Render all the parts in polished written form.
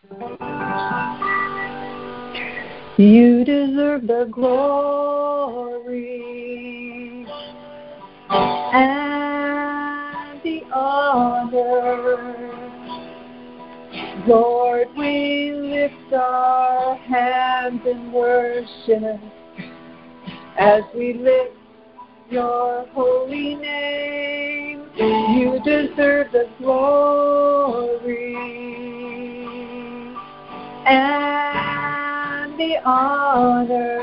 You deserve the glory and the honor. Lord, we lift our hands in worship as we lift your holy name. You deserve the glory and the honor.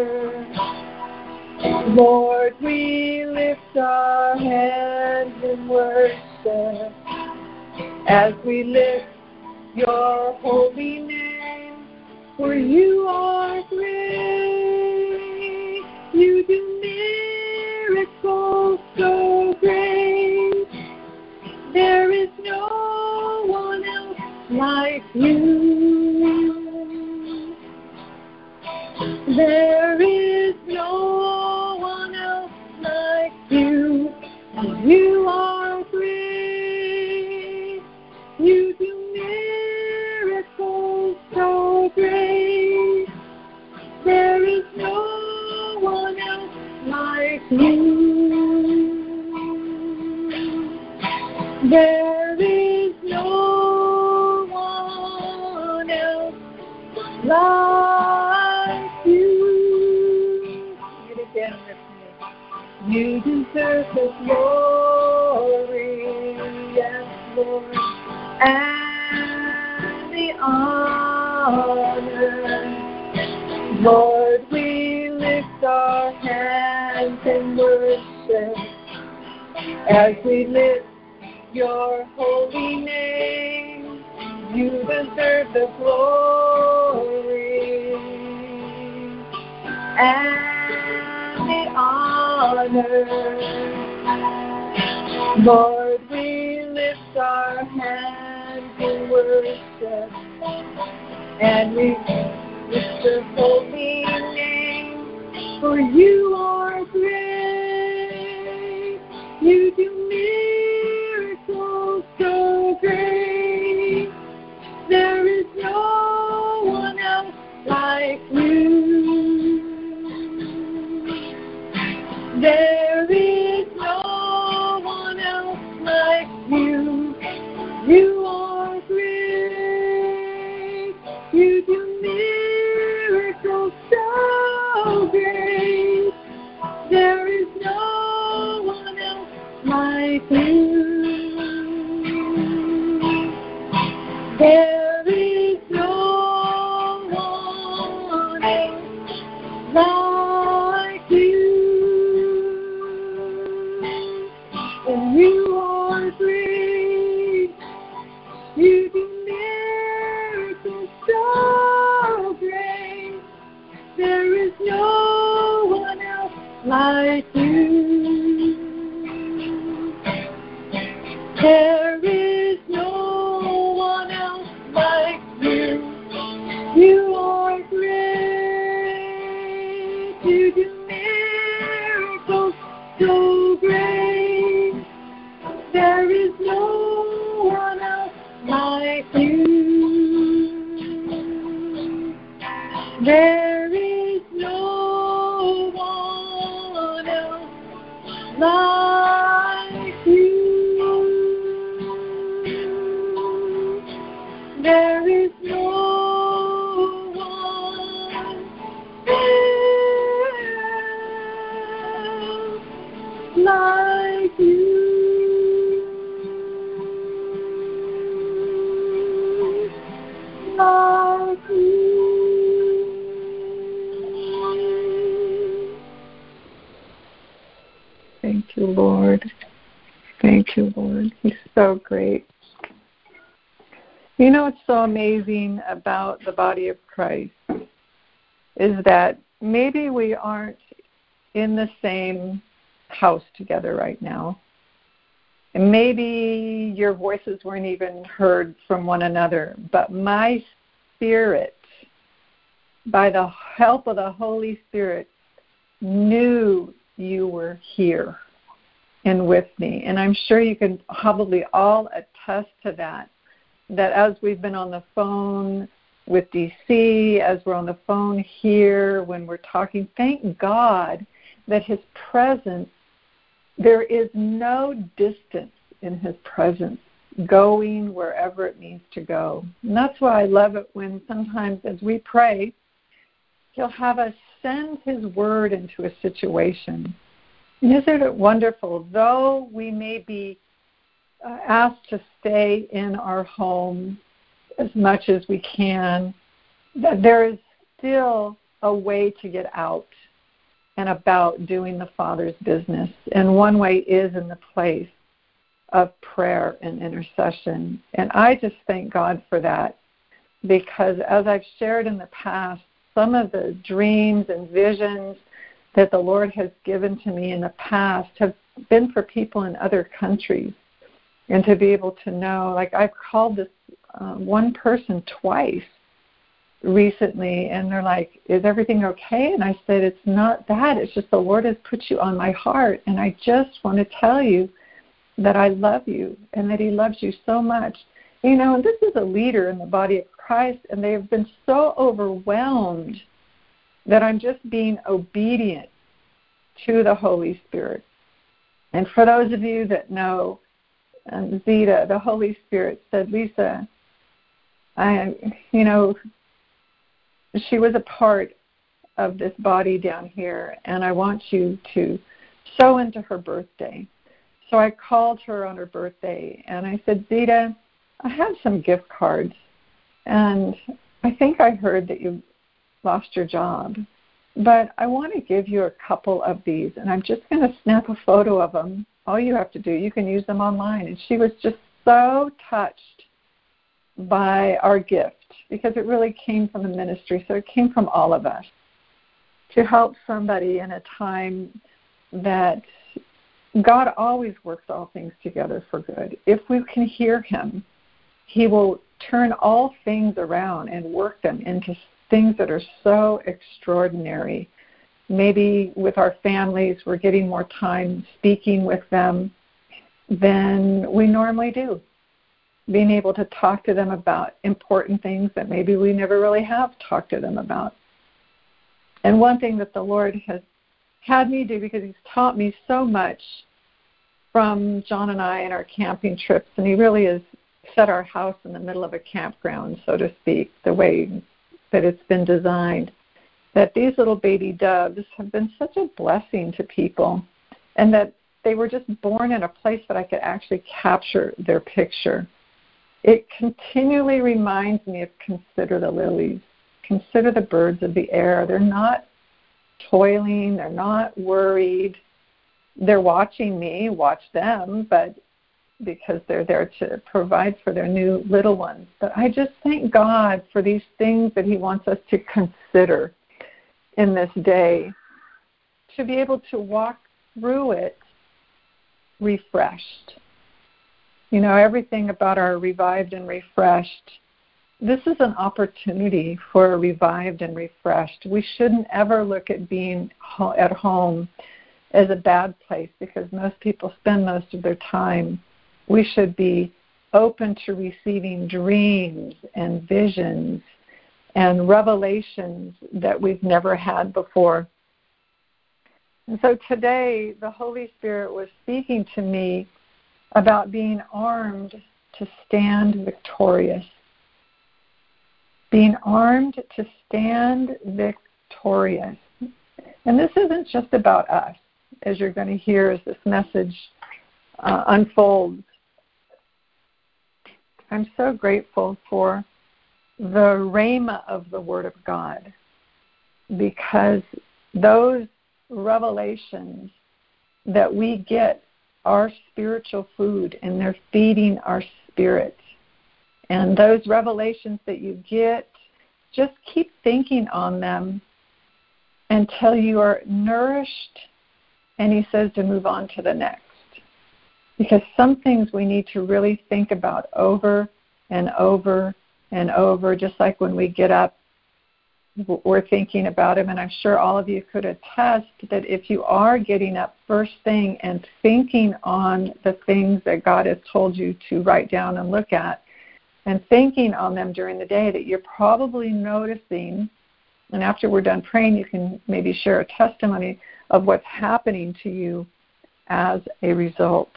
Lord, we lift our hands in worship as we lift your holy name. For you are great, you do miracles so great. There is no one else like you. There is no one else like you. You are great. You do miracles so great. There is no one else like you. There is no one else like you. Sing it again with me. You deserve the glory, yes, Lord, and the honor. Lord, we lift our hands in worship as we lift your holy name. You deserve the glory and the honor. Lord, we lift our hands in worship and we lift your holy name. For you are great. You do miracles so great. There is no one else like you. There is no one else like you. You are great. You do miracles so great. There is no one else like you. There is no one else like you. And you are great. You do miracles so great. There is no one else like you. There is no one else like you. You are great. You do miracles so great. There is no one else like you. There is no one else like you. There is no one else like you. Like you. Thank you, Lord. Thank you, Lord. He's so great. You know what's so amazing about the body of Christ is that maybe we aren't in the same house together right now. And maybe your voices weren't even heard from one another, but my spirit, by the help of the Holy Spirit, knew you were here and with me. And I'm sure you can probably all attest to that. that as we've been on the phone with DC, as we're on the phone here, when we're talking, thank God that his presence, there is no distance in his presence going wherever it needs to go. And that's why I love it when sometimes as we pray, he'll have us send his word into a situation. And isn't it wonderful? Though we may be asked to stay in our home as much as we can, that there is still a way to get out and about doing the Father's business. And one way is in the place of prayer and intercession. And I just thank God for that, because as I've shared in the past, some of the dreams and visions that the Lord has given to me in the past have been for people in other countries. And to be able to know, like I've called this one person twice recently, and they're like, is everything okay? And I said, it's not that. It's just the Lord has put you on my heart, and I just want to tell you that I love you and that he loves you so much. You know, and this is a leader in the body of Christ, and they have been so overwhelmed that I'm just being obedient to the Holy Spirit. And for those of you that know Zita, the Holy Spirit said, Lisa, she was a part of this body down here, and I want you to sow into her birthday. So I called her on her birthday, and I said, Zita, I have some gift cards, and I think I heard that you lost your job, but I want to give you a couple of these, and I'm just going to snap a photo of them. All you have to do, you can use them online. And she was just so touched by our gift, because it really came from the ministry, so it came from all of us, to help somebody in a time that God always works all things together for good. If we can hear him, he will turn all things around and work them into things that are so extraordinary. Maybe with our families, we're getting more time speaking with them than we normally do. Being able to talk to them about important things that maybe we never really have talked to them about. And one thing that the Lord has had me do, because he's taught me so much from John and I and our camping trips, and he really has set our house in the middle of a campground, so to speak, the way that it's been designed, that these little baby doves have been such a blessing to people, and that they were just born in a place that I could actually capture their picture. It continually reminds me of consider the lilies, consider the birds of the air. They're not toiling, they're not worried. They're watching me, watch them, but because they're there to provide for their new little ones. But I just thank God for these things that he wants us to consider in this day, to be able to walk through it refreshed. You know, everything about our revived and refreshed, this is an opportunity for a revived and refreshed. We shouldn't ever look at being at home as a bad place, because most people spend most of their time. We should be open to receiving dreams and visions and revelations that we've never had before. And so today, the Holy Spirit was speaking to me about being armed to stand victorious. Being armed to stand victorious. And this isn't just about us, as you're going to hear as this message unfolds. I'm so grateful for the rhema of the Word of God, because those revelations that we get are spiritual food, and they're feeding our spirit. And those revelations that you get, just keep thinking on them until you are nourished, and he says to move on to the next. Because some things we need to really think about over and over and over, just like when we get up, we're thinking about them. And I'm sure all of you could attest that if you are getting up first thing and thinking on the things that God has told you to write down and look at, and thinking on them during the day that you're probably noticing, and after we're done praying, you can maybe share a testimony of what's happening to you as a result.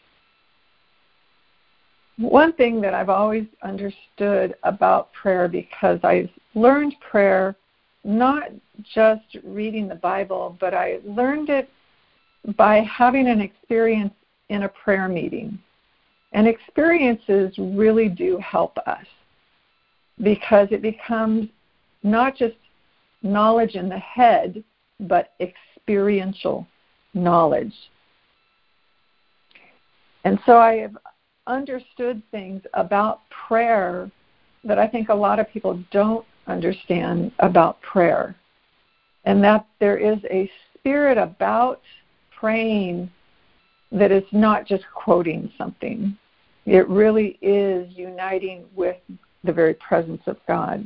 One thing that I've always understood about prayer, because I've learned prayer not just reading the Bible, but I learned it by having an experience in a prayer meeting. And experiences really do help us, because it becomes not just knowledge in the head, but experiential knowledge. And so I have understood things about prayer that I think a lot of people don't understand about prayer. And that there is a spirit about praying that is not just quoting something. It really is uniting with the very presence of God.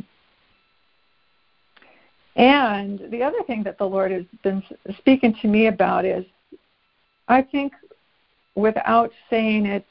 And the other thing that the Lord has been speaking to me about is, I think without saying it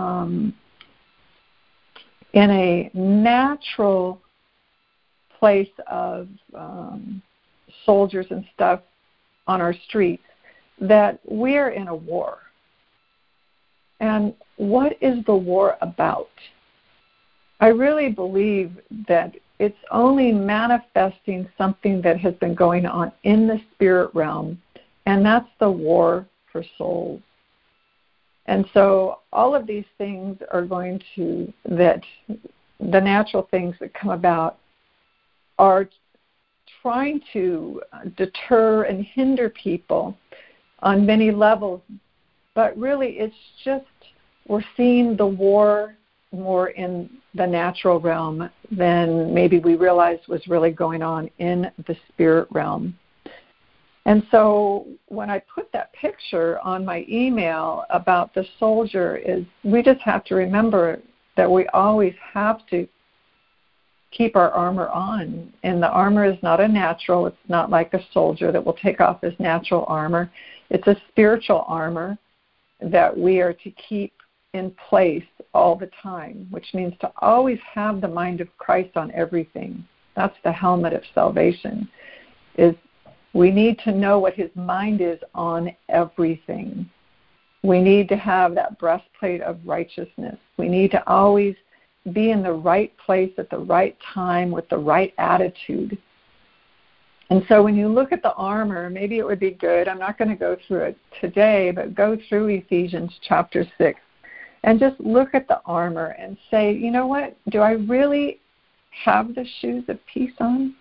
in a natural place of soldiers and stuff on our streets, that we're in a war. And what is the war about? I really believe that it's only manifesting something that has been going on in the spirit realm, and that's the war for souls. And so all of these things are going to, that the natural things that come about are trying to deter and hinder people on many levels. But really, it's just, we're seeing the war more in the natural realm than maybe we realized was really going on in the spirit realm. And so when I put that picture on my email about the soldier, is we just have to remember that we always have to keep our armor on. And the armor is not a natural. It's not like a soldier that will take off his natural armor. It's a spiritual armor that we are to keep in place all the time, which means to always have the mind of Christ on everything. That's the helmet of salvation, is we need to know what his mind is on everything. We need to have that breastplate of righteousness. We need to always be in the right place at the right time with the right attitude. And so when you look at the armor, maybe it would be good, I'm not going to go through it today, but go through Ephesians chapter 6 and just look at the armor and say, you know what, do I really have the shoes of peace on?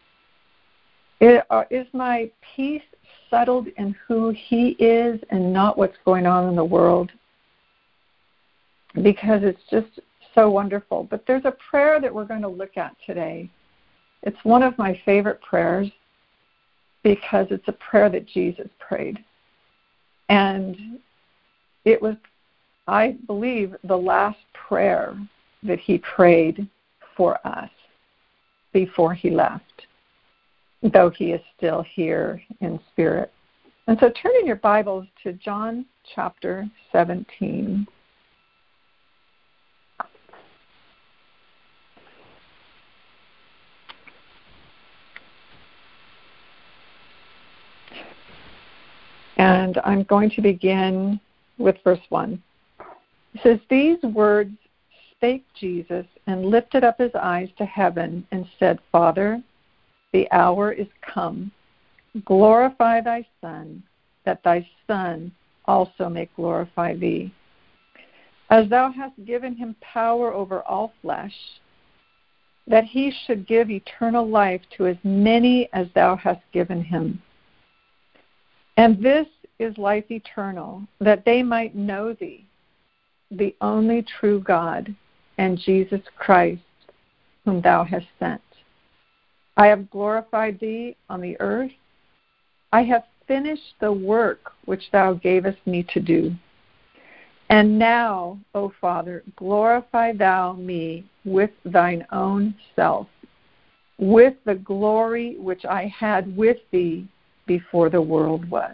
Is my peace settled in who he is and not what's going on in the world? Because it's just so wonderful. But there's a prayer that we're going to look at today. It's one of my favorite prayers because it's a prayer that Jesus prayed. And it was, I believe, the last prayer that he prayed for us before he left, though he is still here in spirit. And so turn in your Bibles to John chapter 17. And I'm going to begin with verse 1. It says, "These words spake Jesus, and lifted up his eyes to heaven, and said, Father, the hour is come. Glorify thy Son, that thy Son also may glorify thee. As thou hast given him power over all flesh, that he should give eternal life to as many as thou hast given him. And this is life eternal, that they might know thee, the only true God, and Jesus Christ, whom thou hast sent. I have glorified thee on the earth. I have finished the work which thou gavest me to do. And now, O Father, glorify thou me with thine own self, with the glory which I had with thee before the world was.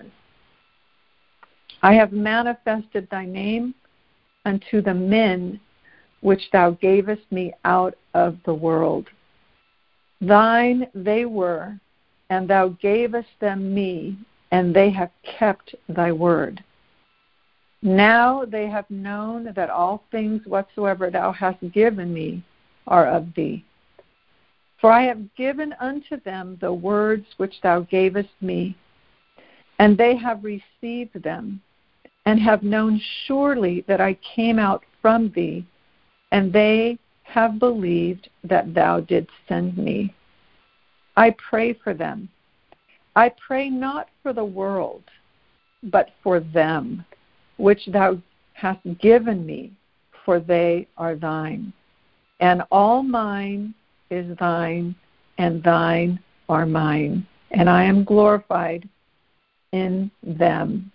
I have manifested thy name unto the men which thou gavest me out of the world. Thine they were, and thou gavest them me, and they have kept thy word. Now they have known that all things whatsoever thou hast given me are of thee. For I have given unto them the words which thou gavest me, and they have received them, and have known surely that I came out from thee, and they have believed that thou didst send me. I pray for them. I pray not for the world, but for them, which thou hast given me, for they are thine. And all mine is thine, and thine are mine, and I am glorified in them.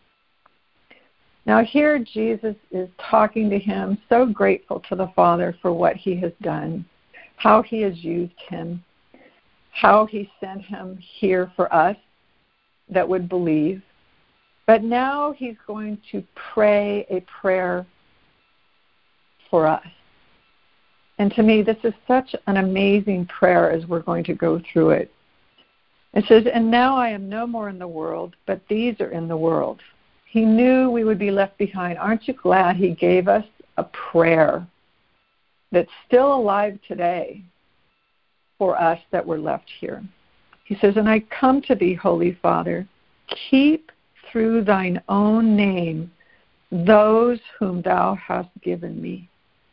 Now here Jesus is talking to him, so grateful to the Father for what he has done, how he has used him, how he sent him here for us that would believe. But now he's going to pray a prayer for us. And to me, this is such an amazing prayer as we're going to go through it. It says, and now I am no more in the world, but these are in the world. He knew we would be left behind. Aren't you glad he gave us a prayer that's still alive today for us that were left here? He says, and I come to thee, Holy Father, keep through thine own name those whom thou hast given me,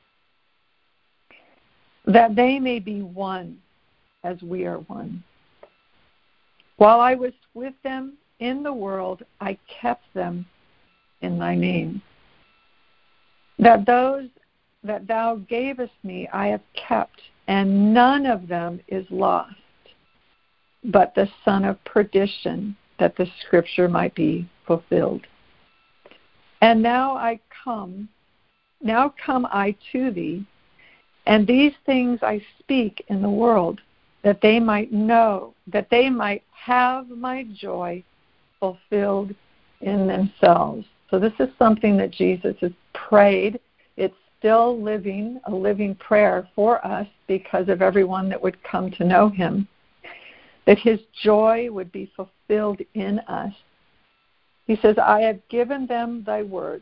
that they may be one as we are one. While I was with them in the world, I kept them in thy name. That those that thou gavest me I have kept, and none of them is lost, but the son of perdition, that the scripture might be fulfilled. And now come I to thee, and these things I speak in the world, that they might know, that they might have my joy fulfilled in themselves. So this is something that Jesus has prayed. It's still a living prayer for us because of everyone that would come to know him, that his joy would be fulfilled in us. He says, I have given them thy word,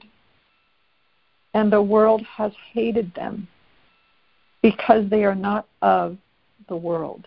and the world has hated them, because they are not of the world,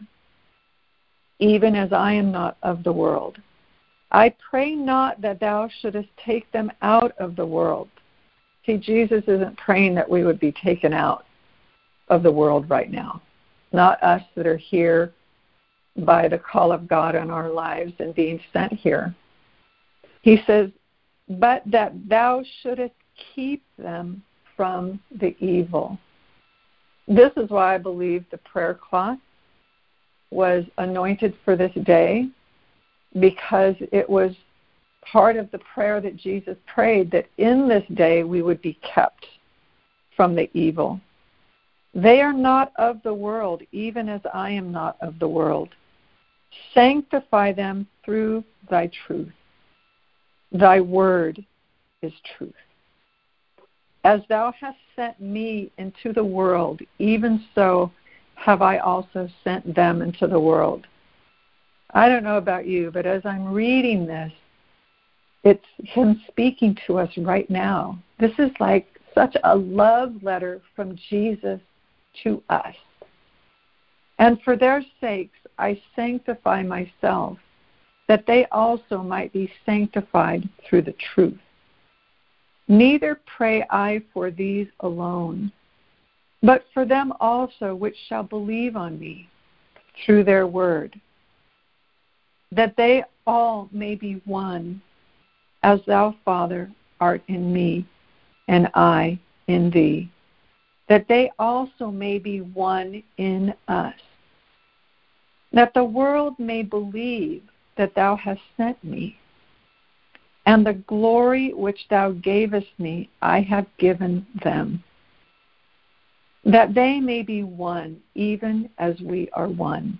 even as I am not of the world. I pray not that thou shouldest take them out of the world. See, Jesus isn't praying that we would be taken out of the world right now. Not us that are here by the call of God on our lives and being sent here. He says, but that thou shouldest keep them from the evil. This is why I believe the prayer cloth was anointed for this day, because it was part of the prayer that Jesus prayed, that in this day we would be kept from the evil. They are not of the world, even as I am not of the world. Sanctify them through thy truth. Thy word is truth. As thou hast sent me into the world, even so have I also sent them into the world. I don't know about you, but as I'm reading this, it's him speaking to us right now. This is like such a love letter from Jesus to us. And for their sakes I sanctify myself, that they also might be sanctified through the truth. Neither pray I for these alone, but for them also which shall believe on me through their word, that they all may be one, as thou, Father, art in me, and I in thee, that they also may be one in us, that the world may believe that thou hast sent me. And the glory which thou gavest me I have given them, that they may be one, even as we are one.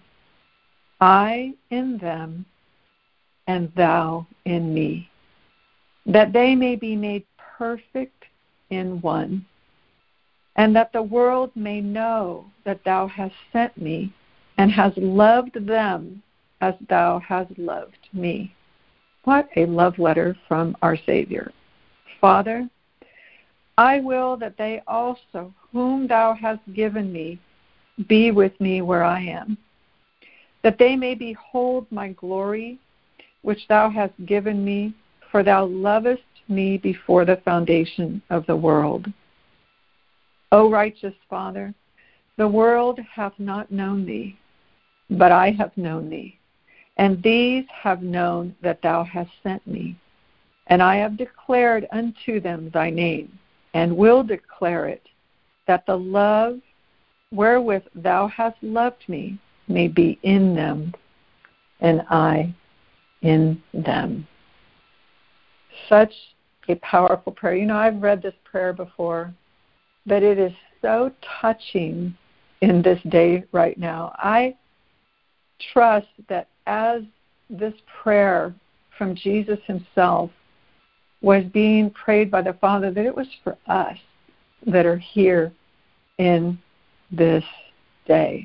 I in them, and thou in me, that they may be made perfect in one, and that the world may know that thou hast sent me and hast loved them as thou hast loved me. What a love letter from our Savior. Father, I will that they also, whom thou hast given me, be with me where I am, that they may behold my glory, which thou hast given me, for thou lovest me before the foundation of the world. O righteous Father, the world hath not known thee, but I have known thee, and these have known that thou hast sent me. And I have declared unto them thy name, and will declare it, that the love wherewith thou hast loved me may be in them, and I in them. Such a powerful prayer. You know, I've read this prayer before, but it is so touching in this day right now. I trust that as this prayer from Jesus himself was being prayed by the Father, that it was for us that are here in this day.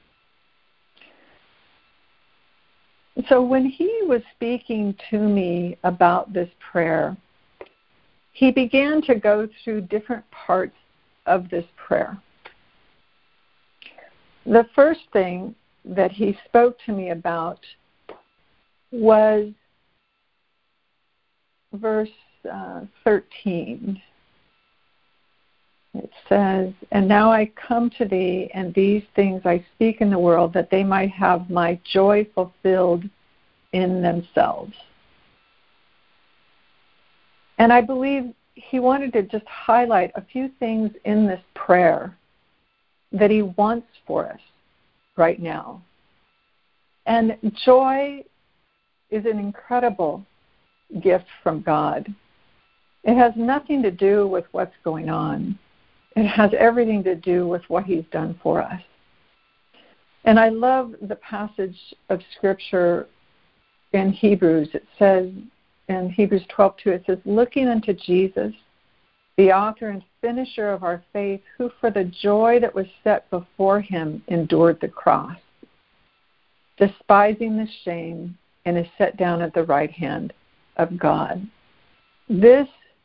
So when he was speaking to me about this prayer, he began to go through different parts of this prayer. The first thing that he spoke to me about was verse 13. It says, and now I come to thee, and these things I speak in the world, that they might have my joy fulfilled in themselves. And I believe he wanted to just highlight a few things in this prayer that he wants for us right now. And joy is an incredible gift from God. It has nothing to do with what's going on. It has everything to do with what he's done for us. And I love the passage of Scripture in Hebrews. It says in Hebrews 12:2, it says, looking unto Jesus, the author and finisher of our faith, who for the joy that was set before him endured the cross, despising the shame, and is set down at the right hand of God. This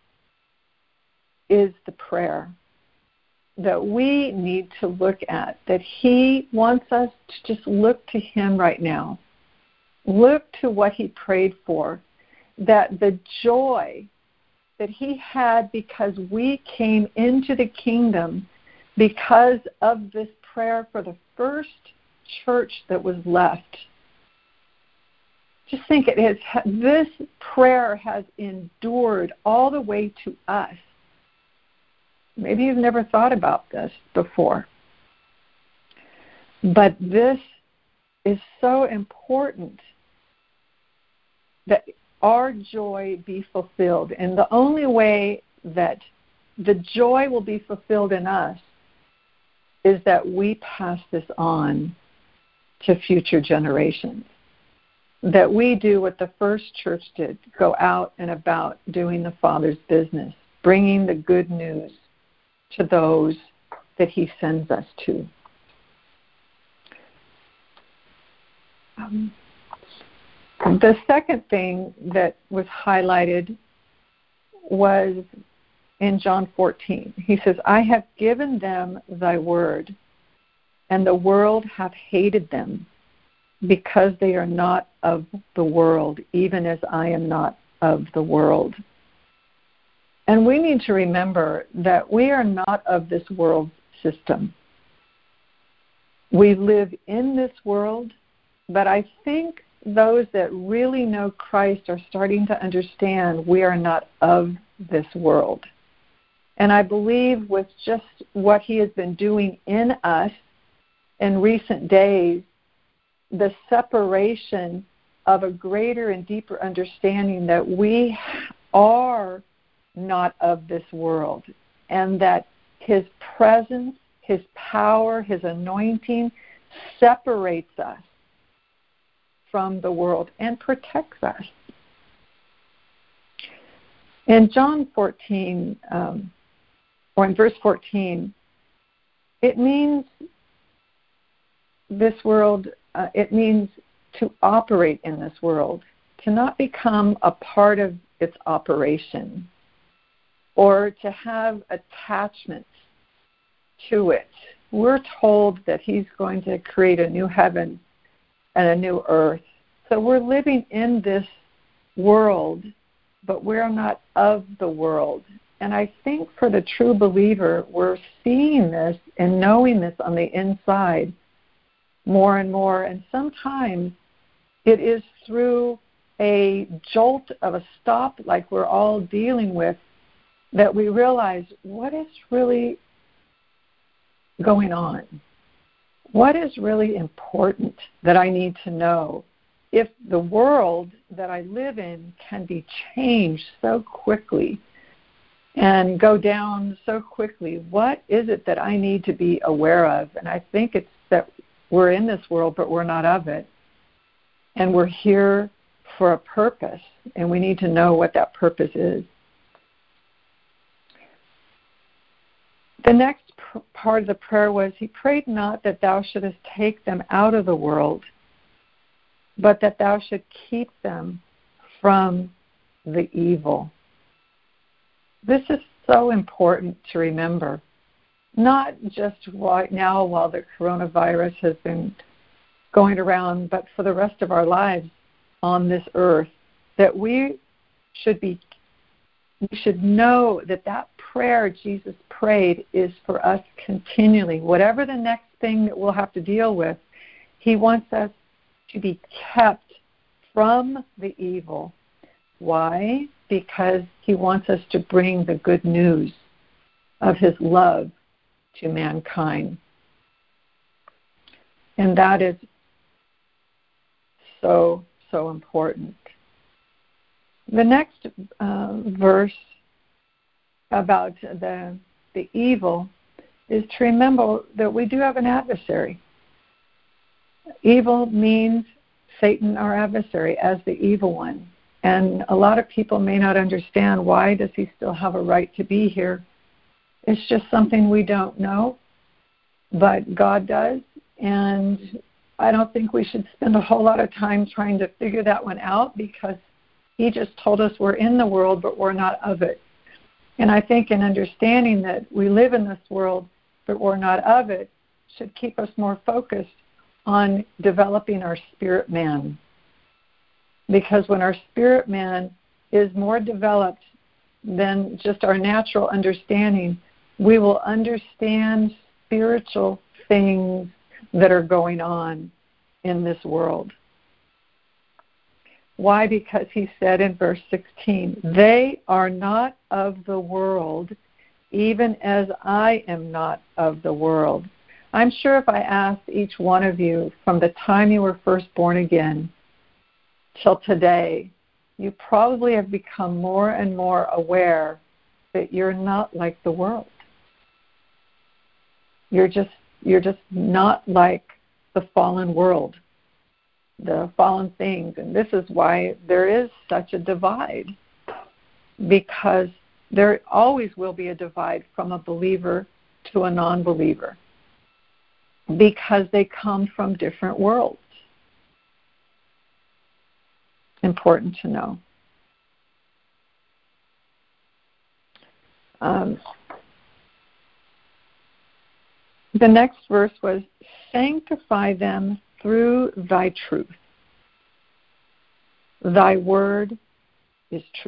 is the prayer that we need to look at, that he wants us to just look to him right now. Look to what he prayed for, that the joy that he had because we came into the kingdom because of this prayer for the first church that was left. Just think, this prayer has endured all the way to us. Maybe you've never thought about this before. But this is so important, that our joy be fulfilled. And the only way that the joy will be fulfilled in us is that we pass this on to future generations. That we do what the first church did, go out and about doing the Father's business, bringing the good news to those that he sends us to. The second thing that was highlighted was in John 14. He says, I have given them thy word, and the world hath hated them, because they are not of the world, even as I am not of the world. And we need to remember that we are not of this world system. We live in this world, but I think those that really know Christ are starting to understand we are not of this world. And I believe with just what he has been doing in us in recent days, the separation of a greater and deeper understanding that we are not of this world, and that his presence, his power, his anointing separates us from the world and protects us. In John 14, or in verse 14, it means this world, it means to operate in this world, to not become a part of its operation or to have attachments to it. We're told that he's going to create a new heaven and a new earth. So we're living in this world, but we're not of the world. And I think for the true believer, we're seeing this and knowing this on the inside more and more. And sometimes it is through a jolt of a stop like we're all dealing with that we realize what is really going on. What is really important that I need to know? If the world that I live in can be changed so quickly and go down so quickly, what is it that I need to be aware of? And I think it's that we're in this world, but we're not of it. And we're here for a purpose, and we need to know what that purpose is. The next part of the prayer was, he prayed not that thou shouldest take them out of the world, but that thou should keep them from the evil. This is so important to remember, not just right now while the coronavirus has been going around, but for the rest of our lives on this earth, that we should know that prayer Jesus prayed is for us continually. Whatever the next thing that we'll have to deal with, he wants us to be kept from the evil. Why? Because he wants us to bring the good news of his love to mankind. And that is so, so important. The next verse about the evil is to remember that we do have an adversary. Evil means Satan, our adversary, as the evil one. And a lot of people may not understand, why does he still have a right to be here? It's just something we don't know, but God does. And I don't think we should spend a whole lot of time trying to figure that one out, because he just told us we're in the world, but we're not of it. And I think in understanding that we live in this world, but we're not of it, should keep us more focused on developing our spirit man. Because when our spirit man is more developed than just our natural understanding, we will understand spiritual things that are going on in this world. Why? Because he said in verse 16, they are not of the world, even as I am not of the world. I'm sure if I asked each one of you from the time you were first born again till today, you probably have become more and more aware that you're not like the world. You're just not like the fallen world, the fallen things. And this is why there is such a divide, because there always will be a divide from a believer to a non-believer, because they come from different worlds. Important to know. The next verse was, sanctify them through thy truth. Thy word is truth.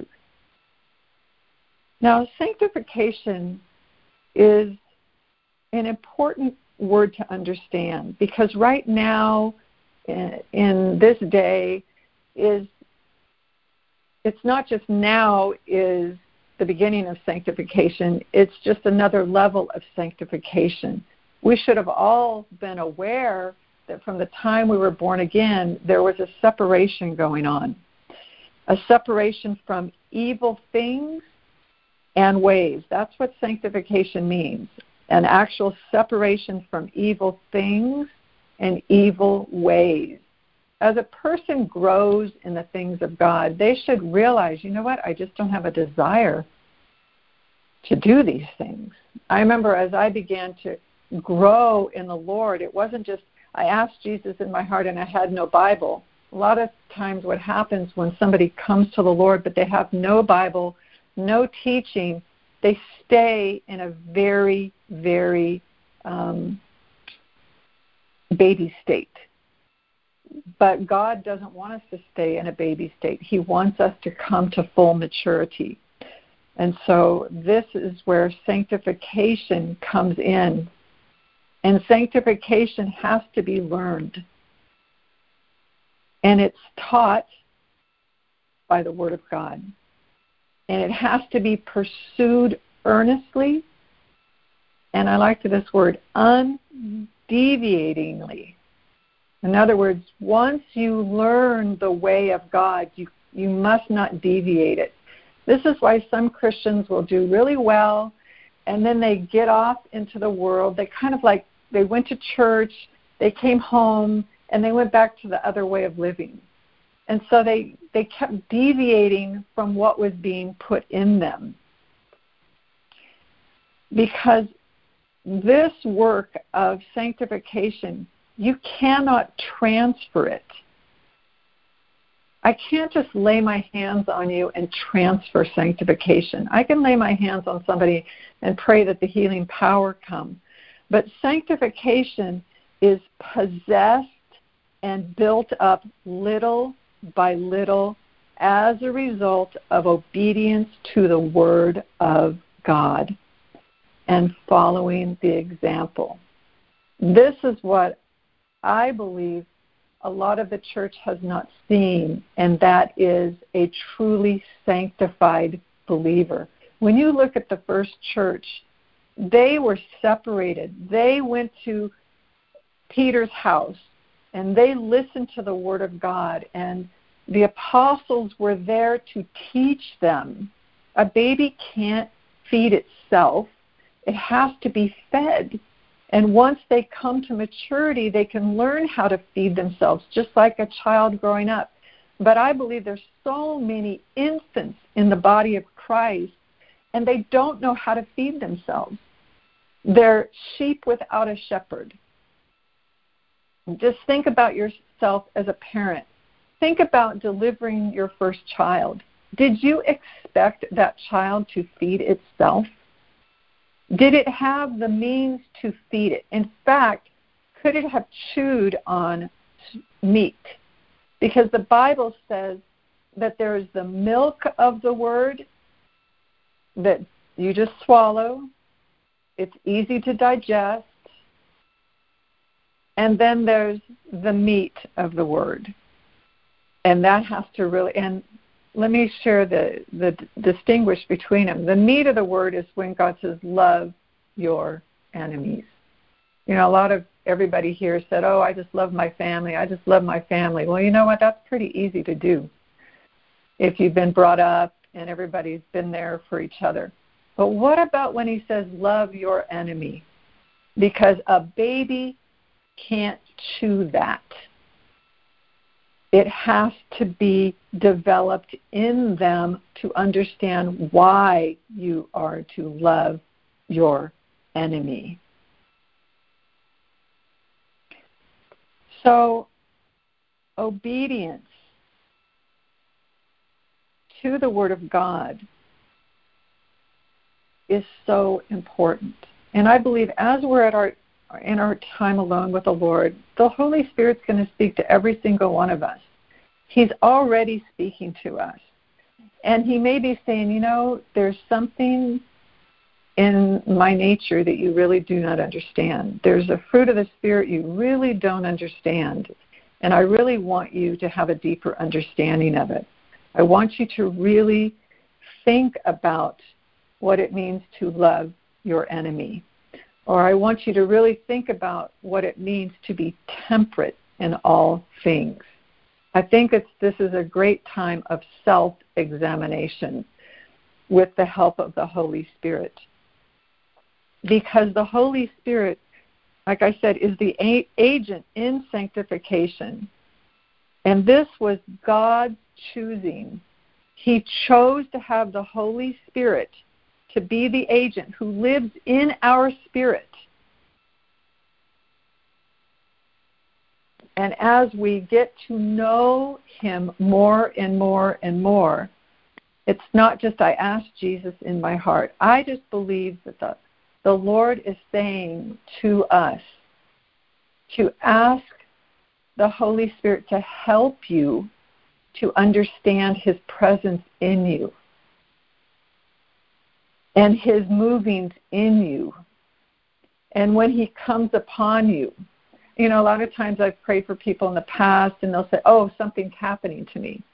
Now, sanctification is an important word to understand, because right now, in this day, it's not just now is the beginning of sanctification, it's just another level of sanctification. We should have all been aware that from the time we were born again, there was a separation going on. A separation from evil things and ways. That's what sanctification means. An actual separation from evil things and evil ways. As a person grows in the things of God, they should realize, you know what, I just don't have a desire to do these things. I remember as I began to grow in the Lord. It wasn't just, I asked Jesus in my heart and I had no Bible. A lot of times what happens when somebody comes to the Lord but they have no Bible, no teaching, they stay in a very, very baby state. But God doesn't want us to stay in a baby state. He wants us to come to full maturity. And so this is where sanctification comes in. And sanctification has to be learned. And it's taught by the Word of God. And it has to be pursued earnestly. And I like this word, undeviatingly. In other words, once you learn the way of God, you must not deviate it. This is why some Christians will do really well, and then they get off into the world. They kind of like, they went to church, they came home, and they went back to the other way of living. And so they kept deviating from what was being put in them. Because this work of sanctification, you cannot transfer it. I can't just lay my hands on you and transfer sanctification. I can lay my hands on somebody and pray that the healing power come. But sanctification is possessed and built up little by little as a result of obedience to the Word of God and following the example. This is what I believe a lot of the church has not seen, and that is a truly sanctified believer. When you look at the first church, they were separated. They went to Peter's house, and they listened to the Word of God, and the apostles were there to teach them. A baby can't feed itself. It has to be fed. And once they come to maturity, they can learn how to feed themselves, just like a child growing up. But I believe there's so many infants in the body of Christ, and they don't know how to feed themselves. They're sheep without a shepherd. Just think about yourself as a parent. Think about delivering your first child. Did you expect that child to feed itself? Did it have the means to feed it? In fact, could it have chewed on meat? Because the Bible says that there is the milk of the Word that you just swallow. It's easy to digest. And then there's the meat of the Word. And that has to really, and let me share the distinguish between them. The meat of the Word is when God says, love your enemies. You know, a lot of everybody here said, oh, I just love my family. I just love my family. Well, you know what? That's pretty easy to do if you've been brought up and everybody's been there for each other. But what about when he says, love your enemy? Because a baby can't chew that. It has to be developed in them to understand why you are to love your enemy. So, obedience to the Word of God is so important. And I believe as we're in our time alone with the Lord, the Holy Spirit's going to speak to every single one of us. He's already speaking to us. And he may be saying, you know, there's something in my nature that you really do not understand. There's a fruit of the Spirit you really don't understand. And I really want you to have a deeper understanding of it. I want you to really think about what it means to love your enemy. Or I want you to really think about what it means to be temperate in all things. I think this is a great time of self-examination with the help of the Holy Spirit. Because the Holy Spirit, like I said, is the agent in sanctification. And this was God's choosing. He chose to have the Holy Spirit to be the agent who lives in our spirit And as we get to know him more and more and more, it's not just I ask Jesus in my heart. I just believe that the Lord is saying to us to ask the Holy Spirit to help you to understand his presence in you and his movings in you. And when he comes upon you, you know, a lot of times I've prayed for people in the past and they'll say, oh, something's happening to me.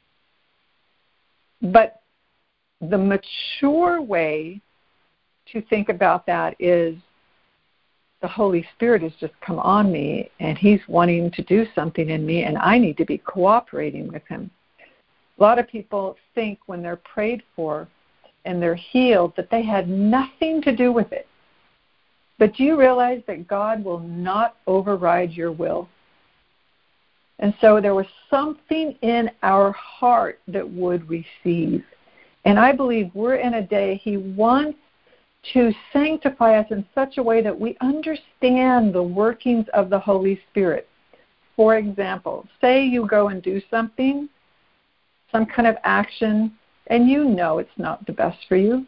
But the mature way to think about that is the Holy Spirit has just come on me and he's wanting to do something in me and I need to be cooperating with him. A lot of people think when they're prayed for and they're healed that they had nothing to do with it. But do you realize that God will not override your will? And so there was something in our heart that would receive. And I believe we're in a day he wants to sanctify us in such a way that we understand the workings of the Holy Spirit. For example, say you go and do something, some kind of action, and you know it's not the best for you.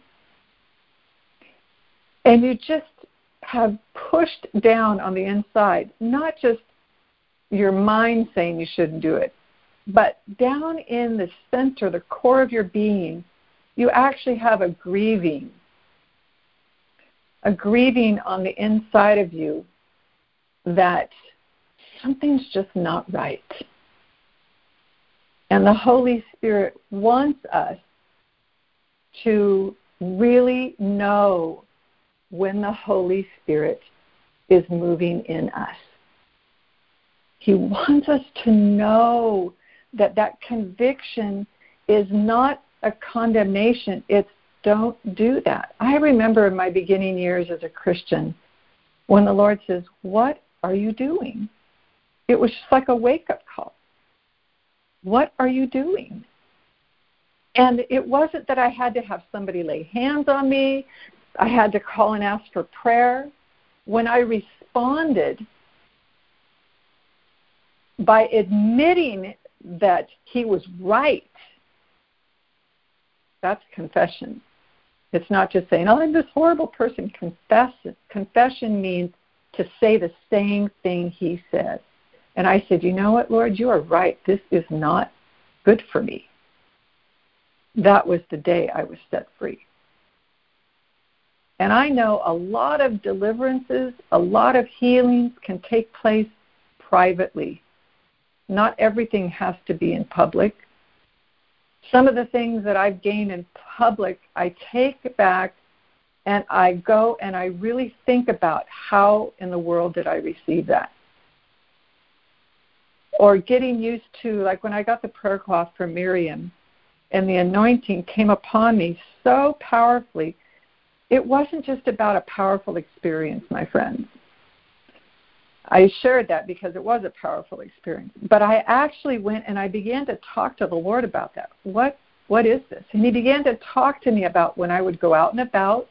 And you just have pushed down on the inside, not just your mind saying you shouldn't do it, but down in the center, the core of your being, you actually have a grieving on the inside of you that something's just not right. And the Holy Spirit wants us to really know when the Holy Spirit is moving in us. He wants us to know that that conviction is not a condemnation. It's don't do that. I remember in my beginning years as a Christian when the Lord says, what are you doing? It was just like a wake-up call. What are you doing? And it wasn't that I had to have somebody lay hands on me. I had to call and ask for prayer. When I responded by admitting that he was right, that's confession. It's not just saying, oh, I'm this horrible person. Confession means to say the same thing he said. And I said, you know what, Lord, you are right. This is not good for me. That was the day I was set free. And I know a lot of deliverances, a lot of healings can take place privately. Not everything has to be in public. Some of the things that I've gained in public, I take back and I go and I really think about how in the world did I receive that. Or getting used to, like when I got the prayer cloth from Miriam and the anointing came upon me so powerfully, it wasn't just about a powerful experience, my friends. I shared that because it was a powerful experience. But I actually went and I began to talk to the Lord about that. What is this? And he began to talk to me about when I would go out and about,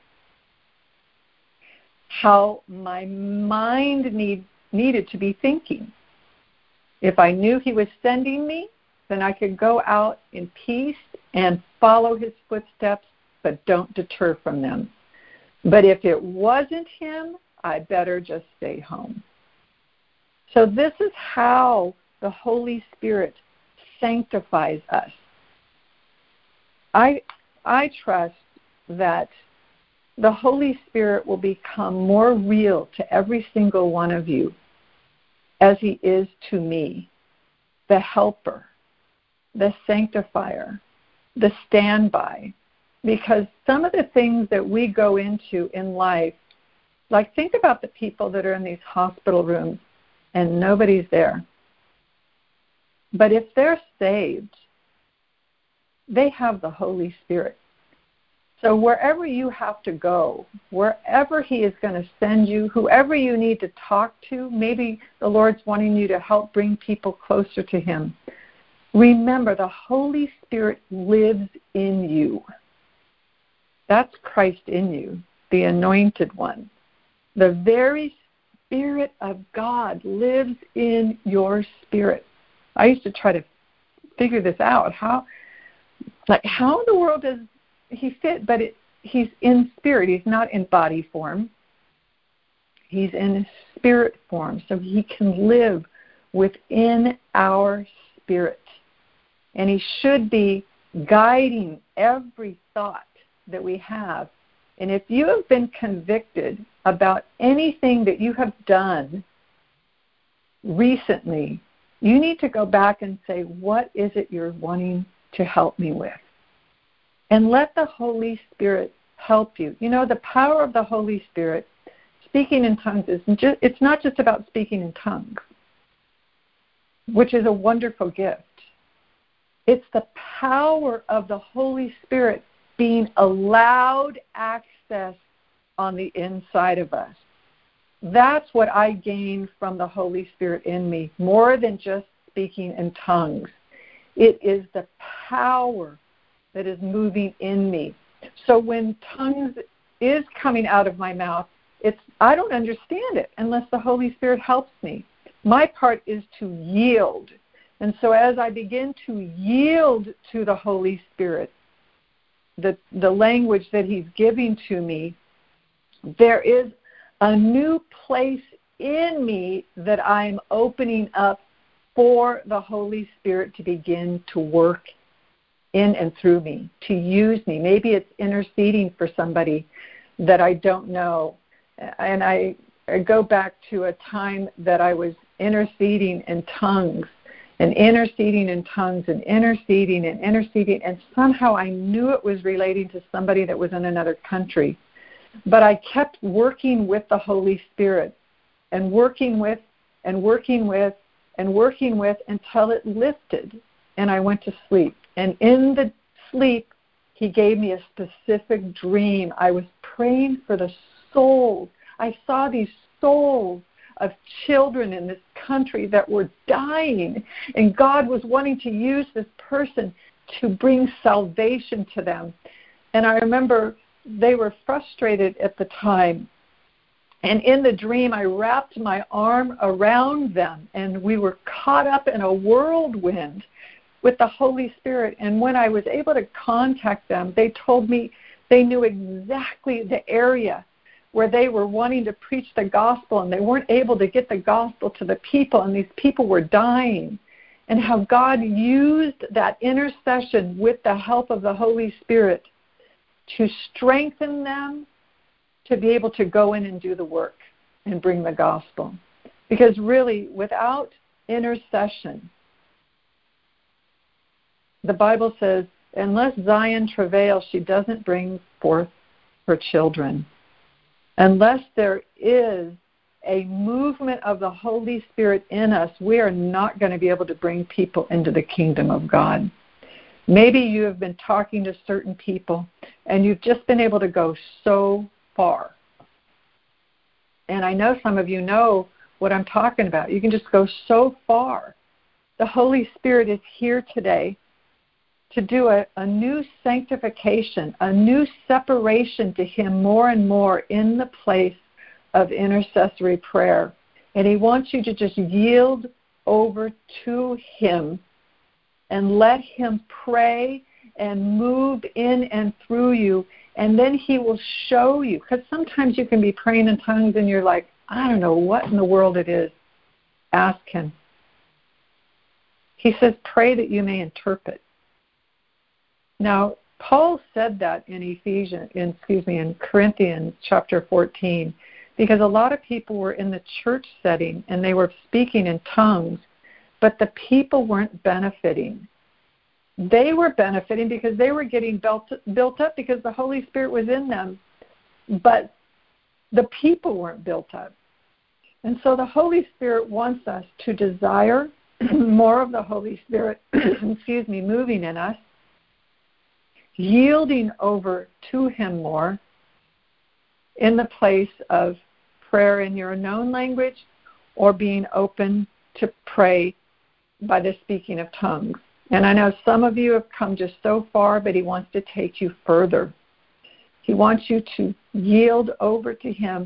how my mind needed to be thinking. If I knew he was sending me, then I could go out in peace and follow his footsteps, but don't deter from them. But if it wasn't him, I better just stay home. So this is how the Holy Spirit sanctifies us. I trust that the Holy Spirit will become more real to every single one of you as he is to me, the helper, the sanctifier, the standby. Because some of the things that we go into in life, like think about the people that are in these hospital rooms and nobody's there. But if they're saved, they have the Holy Spirit. So wherever you have to go, wherever he is going to send you, whoever you need to talk to, maybe the Lord's wanting you to help bring people closer to him. Remember, the Holy Spirit lives in you. That's Christ in you, the anointed one. The very Spirit of God lives in your spirit. I used to try to figure this out. How in the world does he fit? But he's in spirit. He's not in body form. He's in spirit form, so he can live within our spirit. And he should be guiding every thought that we have. And if you have been convicted about anything that you have done recently, you need to go back and say, what is it you're wanting to help me with? And let the Holy Spirit help you. You know, the power of the Holy Spirit, speaking in tongues, it's not just about speaking in tongues, which is a wonderful gift. It's the power of the Holy Spirit being allowed access on the inside of us. That's what I gain from the Holy Spirit in me, more than just speaking in tongues. It is the power that is moving in me. So when tongues is coming out of my mouth, I don't understand it unless the Holy Spirit helps me. My part is to yield. And so as I begin to yield to the Holy Spirit, the language that he's giving to me, there is a new place in me that I'm opening up for the Holy Spirit to begin to work in and through me, to use me. Maybe it's interceding for somebody that I don't know. And I go back to a time that I was interceding in tongues, and interceding in tongues, and interceding, and somehow I knew it was relating to somebody that was in another country. But I kept working with the Holy Spirit, and working with, and working with, and working with, until it lifted, and I went to sleep. And in the sleep, he gave me a specific dream. I was praying for the souls. I saw these souls of children in this country that were dying, and God was wanting to use this person to bring salvation to them. And I remember they were frustrated at the time, and in the dream I wrapped my arm around them, and we were caught up in a whirlwind with the Holy Spirit. And when I was able to contact them, they told me they knew exactly the area where they were wanting to preach the gospel, and they weren't able to get the gospel to the people, and these people were dying, and how God used that intercession with the help of the Holy Spirit to strengthen them to be able to go in and do the work and bring the gospel. Because really, without intercession, the Bible says, unless Zion travails, she doesn't bring forth her children. Unless there is a movement of the Holy Spirit in us, we are not going to be able to bring people into the kingdom of God. Maybe you have been talking to certain people, and you've just been able to go so far. And I know some of you know what I'm talking about. You can just go so far. The Holy Spirit is here today to do a new sanctification, a new separation to him more and more in the place of intercessory prayer. And he wants you to just yield over to him and let him pray and move in and through you. And then he will show you. Because sometimes you can be praying in tongues and you're like, I don't know what in the world it is. Ask him. He says, pray that you may interpret. Now, Paul said that in Corinthians chapter 14, because a lot of people were in the church setting and they were speaking in tongues, but the people weren't benefiting. They were benefiting because they were getting built up because the Holy Spirit was in them, but the people weren't built up. And so the Holy Spirit wants us to desire more of the Holy Spirit, moving in us, yielding over to him more in the place of prayer in your known language or being open to pray by the speaking of tongues. And I know some of you have come just so far, but he wants to take you further. He wants you to yield over to him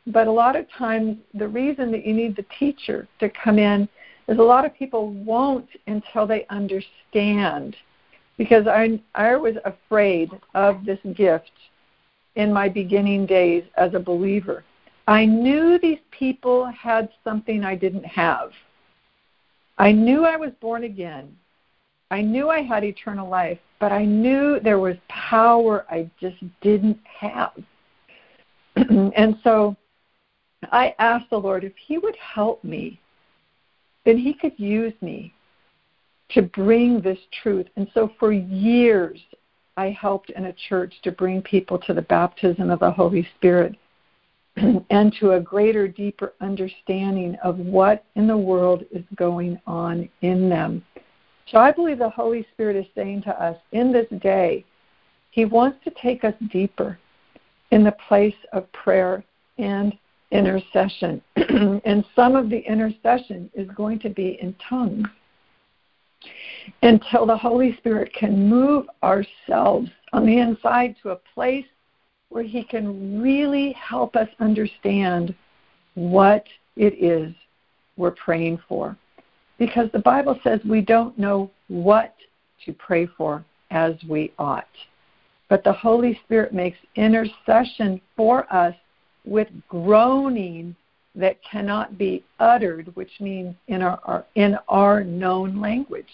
But a lot of times the reason that you need the teacher to come in is a lot of people won't until they understand. Because I was afraid of this gift in my beginning days as a believer. I knew these people had something I didn't have. I knew I was born again. I knew I had eternal life, but I knew there was power I just didn't have. And so I asked the Lord if He would help me, then He could use me to bring this truth. And so for years, I helped in a church to bring people to the baptism of the Holy Spirit and to a greater, deeper understanding of what in the world is going on in them. So I believe the Holy Spirit is saying to us in this day, He wants to take us deeper in the place of prayer and intercession. And some of the intercession is going to be in tongues, until the Holy Spirit can move ourselves on the inside to a place where He can really help us understand what it is we're praying for. Because the Bible says we don't know what to pray for as we ought. But the Holy Spirit makes intercession for us with groaning that cannot be uttered, which means in our known language.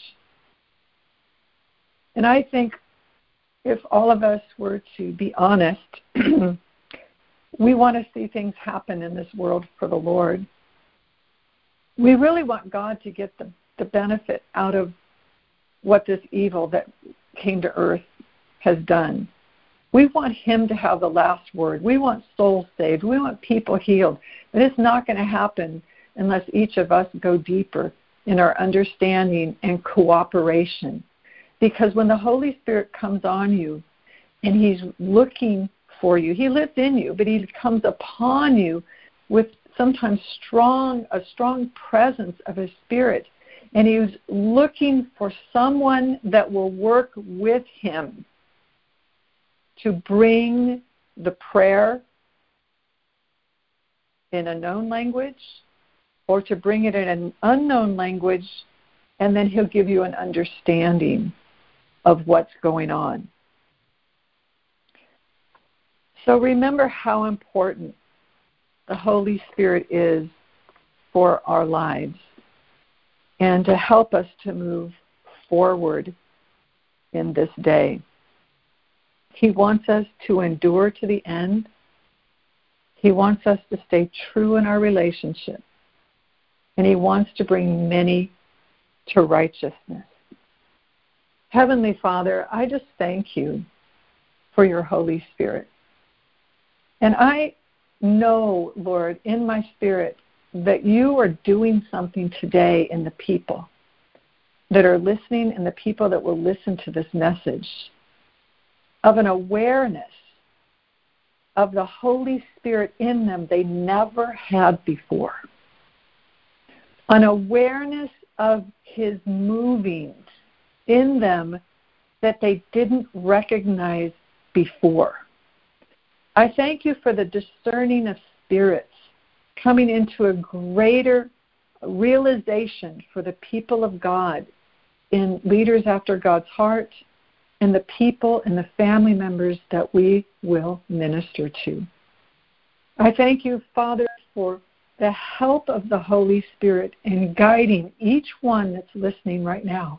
And I think if all of us were to be honest, we want to see things happen in this world for the Lord. We really want God to get the benefit out of what this evil that came to earth has done. We want Him to have the last word. We want souls saved. We want people healed. But it's not going to happen unless each of us go deeper in our understanding and cooperation. Because when the Holy Spirit comes on you and He's looking for you, He lives in you, but He comes upon you with sometimes a strong presence of His Spirit. And He's looking for someone that will work with Him to bring the prayer in a known language or to bring it in an unknown language, and then He'll give you an understanding of what's going on. So remember how important the Holy Spirit is for our lives and to help us to move forward in this day. He wants us to endure to the end. He wants us to stay true in our relationship. And He wants to bring many to righteousness. Heavenly Father, I just thank You for Your Holy Spirit. And I know, Lord, in my spirit, that You are doing something today in the people that are listening and the people that will listen to this message, of an awareness of the Holy Spirit in them they never had before. An awareness of His moving in them that they didn't recognize before. I thank You for the discerning of spirits coming into a greater realization for the people of God in leaders after God's heart and the people and the family members that we will minister to. I thank You, Father, for the help of the Holy Spirit in guiding each one that's listening right now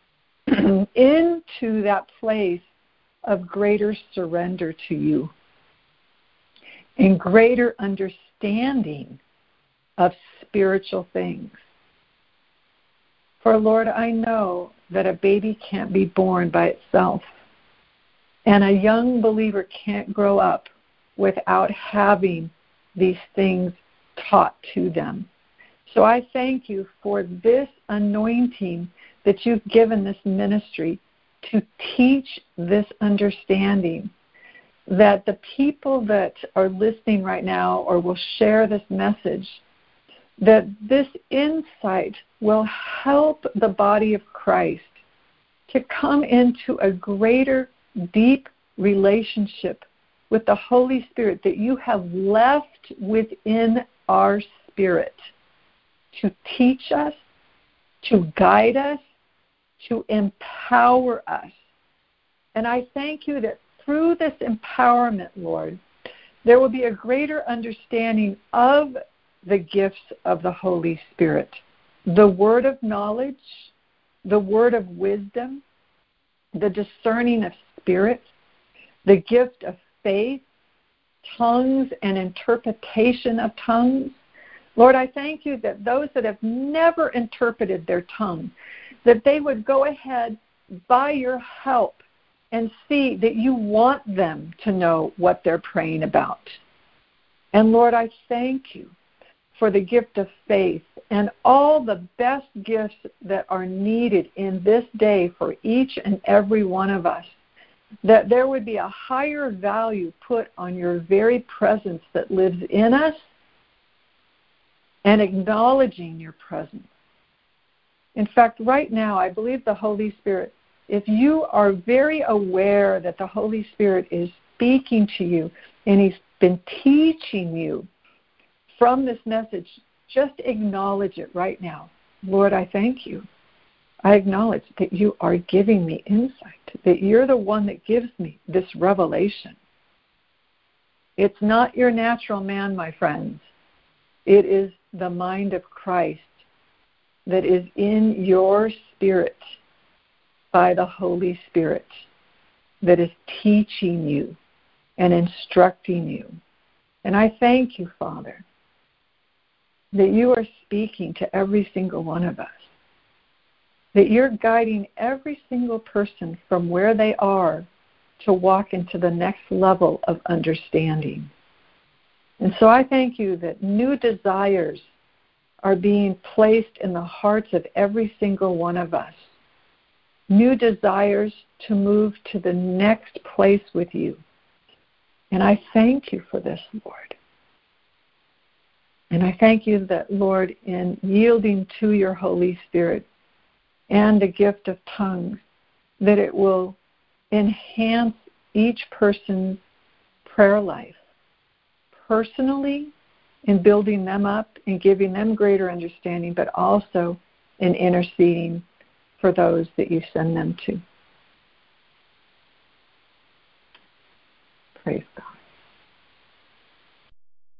into that place of greater surrender to You and greater understanding of spiritual things. For, Lord, I know that a baby can't be born by itself, and a young believer can't grow up without having these things taught to them. So I thank You for this anointing that You've given this ministry to teach this understanding, that the people that are listening right now or will share this message, that this insight will help the body of Christ to come into a greater, deep relationship with the Holy Spirit that you have left within our spirit to teach us, to guide us, to empower us. And I thank you that through this empowerment, Lord, there will be a greater understanding of the gifts of the Holy Spirit, the word of knowledge, the word of wisdom, the discerning of spirits, the gift of faith, tongues and interpretation of tongues. Lord, I thank you that those that have never interpreted their tongue, that they would go ahead by your help and see that you want them to know what they're praying about. And Lord, I thank you for the gift of faith and all the best gifts that are needed in this day for each and every one of us, that there would be a higher value put on your very presence that lives in us and acknowledging your presence. In fact, right now, I believe the Holy Spirit, if you are very aware that the Holy Spirit is speaking to you and He's been teaching you from this message, just acknowledge it right now. Lord, I thank you. I acknowledge that you are giving me insight, that you're the one that gives me this revelation. It's not your natural man, my friends. It is the mind of Christ that is in your spirit by the Holy Spirit that is teaching you and instructing you. And I thank you, Father, that you are speaking to every single one of us, that you're guiding every single person from where they are to walk into the next level of understanding. And so I thank you that new desires are being placed in the hearts of every single one of us. New desires to move to the next place with you. And I thank you for this, Lord. And I thank you that, Lord, in yielding to your Holy Spirit and the gift of tongues, that it will enhance each person's prayer life personally, in building them up and giving them greater understanding, but also in interceding for those that you send them to. Praise God.